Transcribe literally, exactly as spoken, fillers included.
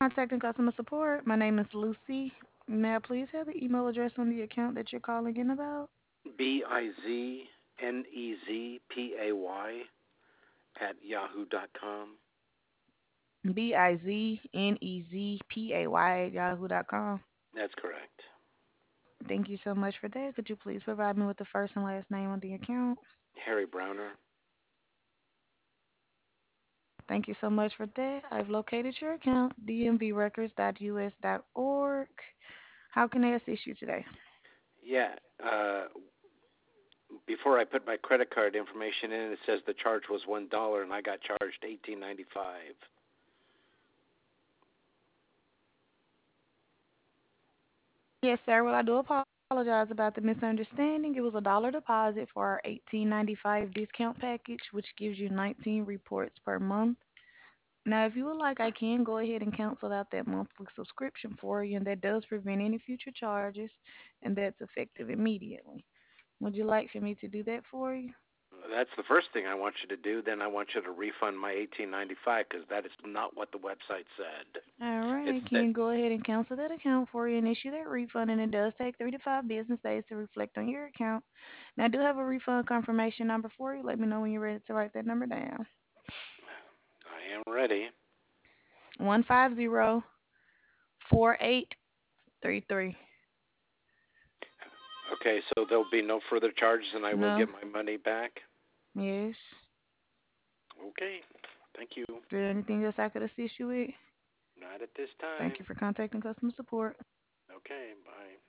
contacting customer support. My name is Lucy. May I please have the email address on the account that you're calling in about? B I Z N E Z P A Y at yahoo dot com. B I Z N E Z P A Y at yahoo dot com. That's correct. Thank you so much for that. Could you please provide me with the first and last name on the account? Harry Browner. Thank you so much for that. I've located your account, d m v records dot u s dot org. How can I assist you today? Yeah. Uh, before I put my credit card information in, it says the charge was one dollar, and I got charged eighteen ninety five. Yes, sir. Well, I do apologize about the misunderstanding. It was a dollar deposit for our eighteen ninety-five discount package, which gives you nineteen reports per month. Now, if you would like, I can go ahead and cancel out that monthly subscription for you, and that does prevent any future charges, and that's effective immediately. Would you like for me to do that for you? That's the first thing I want you to do. Then I want you to refund my eighteen ninety five because that is not what the website said. All right, It I said can go ahead and cancel that account for you and issue that refund, and it does take three to five business days to reflect on your account. Now, I do have a refund confirmation number for you. Let me know when you're ready to write that number down. I am ready. One five zero four eight three three. Okay, so there'll be no further charges, and I will get No. my money back. Yes. Okay. Thank you. Is there anything else I could assist you with? Not at this Thank time. you for contacting customer support. Okay. Bye.